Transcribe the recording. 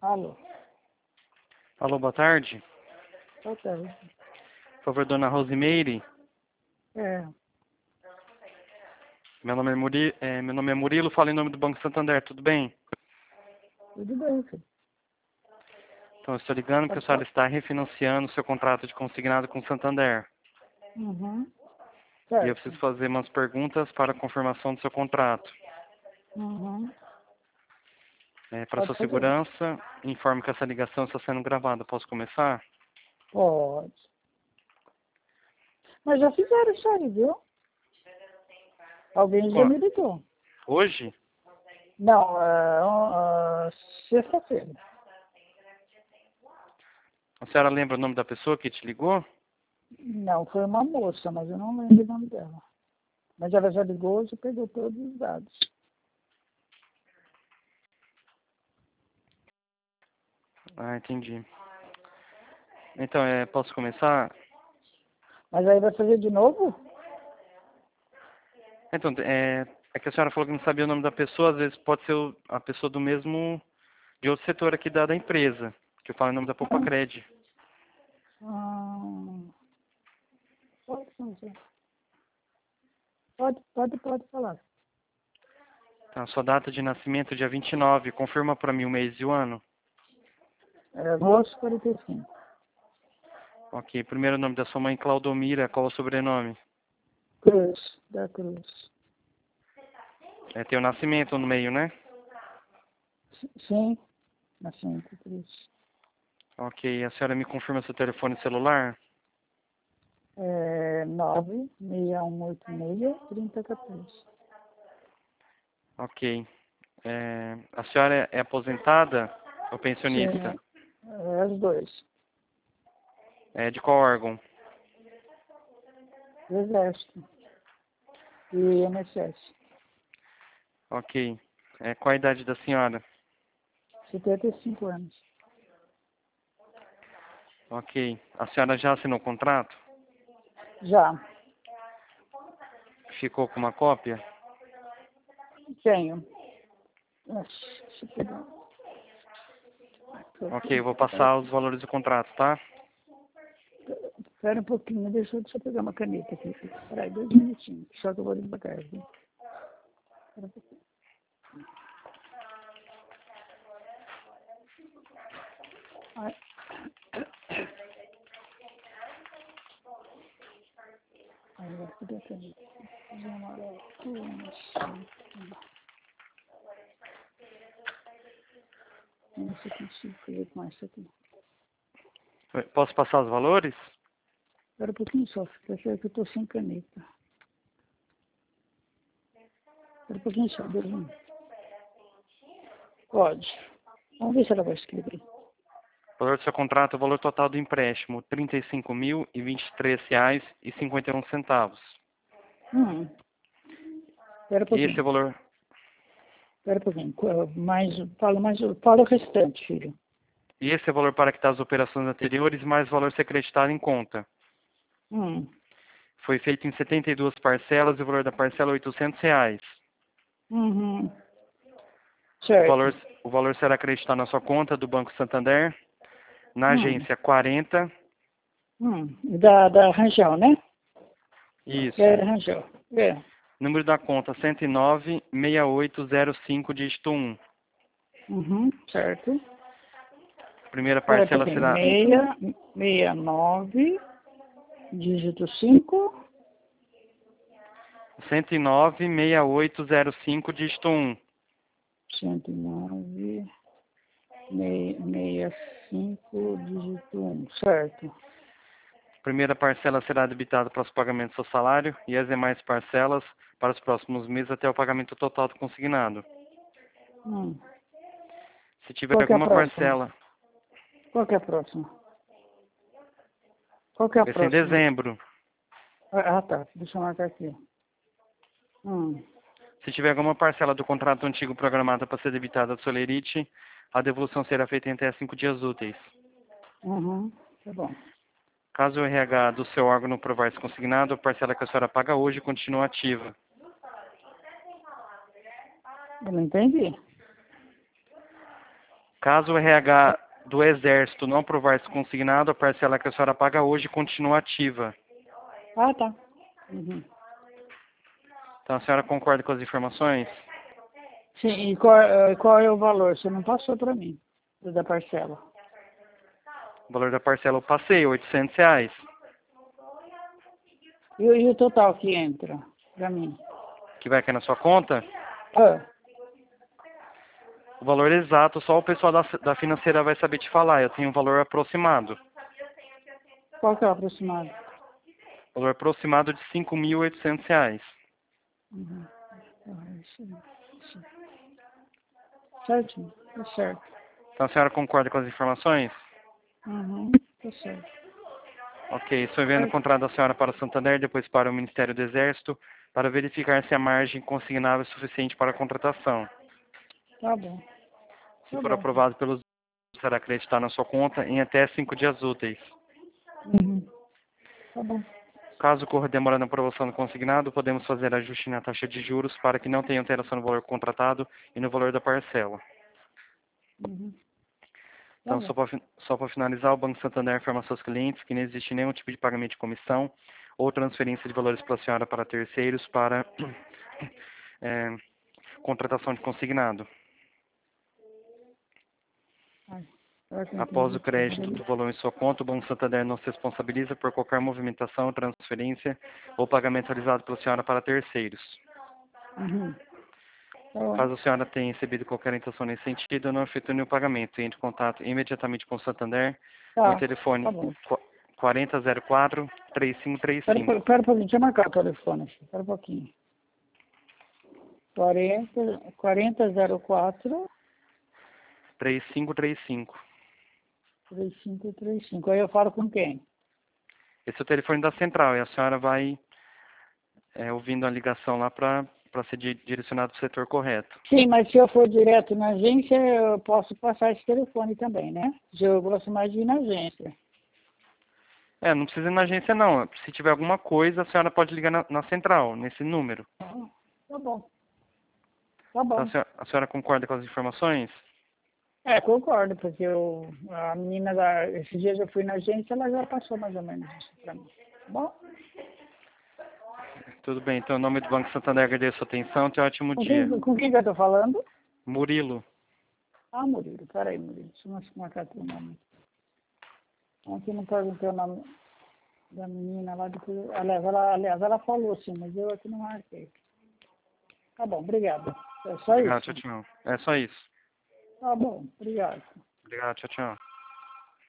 Alô, Alô, boa tarde. boa tarde. Por favor, dona Rosimeire. É, Meu nome é Murilo, falo em nome do Banco Santander, tudo bem? tudo bem, filho. Então, eu estou ligando porque a senhora está refinanciando o seu contrato de consignado com o Santander. Uhum, E eu certo. preciso fazer umas perguntas para a confirmação do seu contrato. Uhum, Para pode sua fazer. segurança, informo que essa ligação está sendo gravada. Posso começar? Pode. Mas já fizeram isso aí, viu? Alguém já Ó, me ligou. hoje? Não, sexta-feira. A senhora lembra o nome da pessoa que te ligou? Não, foi uma moça, mas eu não lembro o nome dela. Mas ela já ligou, já pegou todos os dados. Ah, entendi. Então, posso começar? Mas aí vai fazer de novo? Então, é que a senhora falou que não sabia o nome da pessoa, às vezes pode ser a pessoa do mesmo, de outro setor aqui da empresa, que eu falo em nome da Popacred. Ah, pode fazer. Pode falar. Tá, sua data de nascimento, dia 29, confirma para mim o mês e o ano. É agosto 45. Ok, primeiro nome da sua mãe, Claudomira, qual é o sobrenome? Cruz, da Cruz. Tem o nascimento no meio, né? Sim, na Santa Cruz. Ok, a senhora me confirma seu telefone celular? 96186-3014. Ok. A senhora é aposentada ou pensionista? Sim, as dois. De qual órgão? Exército e INSS. Ok. Qual a idade da senhora? 75 anos. Ok. A senhora já assinou o contrato? Já. Ficou com uma cópia? Tenho. Nossa, deixa eu pegar. Ok, eu vou passar os valores do contrato, tá? Espera um pouquinho, deixa eu pegar uma caneta aqui. Espera aí, 2 minutinhos. Só que eu vou devagar. Viu? Espera um pouquinho. Ai. Agora, cadê a caneta? Fazer uma amarela. Vamos ver se eu consigo fazer com essa aqui. Posso passar os valores? Espera um pouquinho só, porque eu que eu estou sem caneta. Espera um pouquinho só, 2 minutos. Pode. Vamos ver se ela vai escrever. O valor do seu contrato é o valor total do empréstimo, R$ 35.023,51. Espera um E esse é o pouquinho. valor. Espera um pouquinho. Fala o restante, filho. E esse é o valor para quitar as operações anteriores, mais o valor ser acreditado em conta. Hum. Foi feito em 72 parcelas e o valor da parcela é R$ 800. Uhum. O Certo. valor, o valor será acreditado na sua conta do Banco Santander, na Hum. agência 40. Da Rangel, né? Isso. É, Rangel. É. Número da conta 109-6805, dígito 1. Uhum. Certo. Primeira Espera um parcela pouquinho. será 69, dígito 5. 109-6805, dígito 1. 109, 65, dígito 1. Certo. Primeira parcela será debitada para os pagamentos do seu salário e as demais parcelas para os próximos meses até o pagamento total do consignado. Hum. Se tiver Qual que é a alguma próxima? parcela, Qual que é a próxima? Qual que é a vai ser em próxima? dezembro. Ah, tá. Deixa eu marcar aqui. Hum. Se tiver alguma parcela do contrato antigo programada para ser debitada do Solerite, a devolução será feita em até 5 dias úteis. Uhum. Tá bom. Caso o RH do seu órgão não provar esse consignado, a parcela que a senhora paga hoje continua ativa. Eu não entendi. Caso o RH do Exército não aprovar esse consignado, a parcela que a senhora paga hoje continua ativa. Ah, tá. Uhum. Então a senhora concorda com as informações? Sim, e qual é o valor? Você não passou para mim, da parcela. O valor da parcela eu passei, R$800. E o total que entra para mim? Que vai cair na sua conta? Ah, O valor exato só o pessoal da financeira vai saber te falar. Eu tenho um valor aproximado. qual que é o aproximado? Valor aproximado de R$5.800. Uhum. Ah, isso. Certinho, tá certo. Então a senhora concorda com as informações? Uhum, tá certo. Ok, estou enviando o contrato da senhora para o Santander, depois para o Ministério do Exército, para verificar se a margem consignável é suficiente para a contratação. Tá bom. Se Tá for bom. aprovado pelos será acreditado na sua conta em até 5 dias úteis. Uhum. Tá bom. Caso ocorra demora na aprovação do consignado, podemos fazer ajuste na taxa de juros para que não tenha alteração no valor contratado e no valor da parcela. Uhum. Tá Então, bom. só para finalizar, o Banco Santander informa aos seus clientes que não existe nenhum tipo de pagamento de comissão ou transferência de valores pela senhora para terceiros para contratação de consignado. Ai, será que eu Após entendi o tudo crédito aí? do valor em sua conta, o Banco Santander não se responsabiliza por qualquer movimentação, transferência ou pagamento realizado pela senhora para terceiros. Uhum. Tá bom. Caso a senhora tenha recebido qualquer intenção nesse sentido, não efetue nenhum pagamento. Entre em contato imediatamente com o Santander no telefone Tá bom. 4004-3535. Espera um pouquinho, deixa eu marcar o telefone aqui. Espera um pouquinho. 4004 3535. 3535. Aí eu falo com quem? Esse é o telefone da central e a senhora vai ouvindo a ligação lá para ser direcionado para o setor correto. Sim, mas se eu for direto na agência, eu posso passar esse telefone também, né? Se eu gosto mais de ir na agência. Não precisa ir na agência não. Se tiver alguma coisa, a senhora pode ligar na central, nesse número. Ah, tá bom. Tá Então, bom. a senhora concorda com as informações? Concordo, porque a menina esses dias eu fui na agência, ela já passou mais ou menos isso pra mim. Tá bom? Tudo bem, então, em nome do Banco Santander, agradeço a sua atenção. Tenha um ótimo dia. Com quem que eu tô falando? Murilo. Ah, Murilo. Peraí, Murilo. Deixa eu marcar teu nome. Ontem eu não perguntei o nome da menina lá. Depois, aliás, ela falou sim, mas eu aqui não marquei. Tá bom, obrigado. É só Obrigado, isso? tchau, tchau. É só isso. Tá bom, obrigado. Obrigado, tchau, tchau.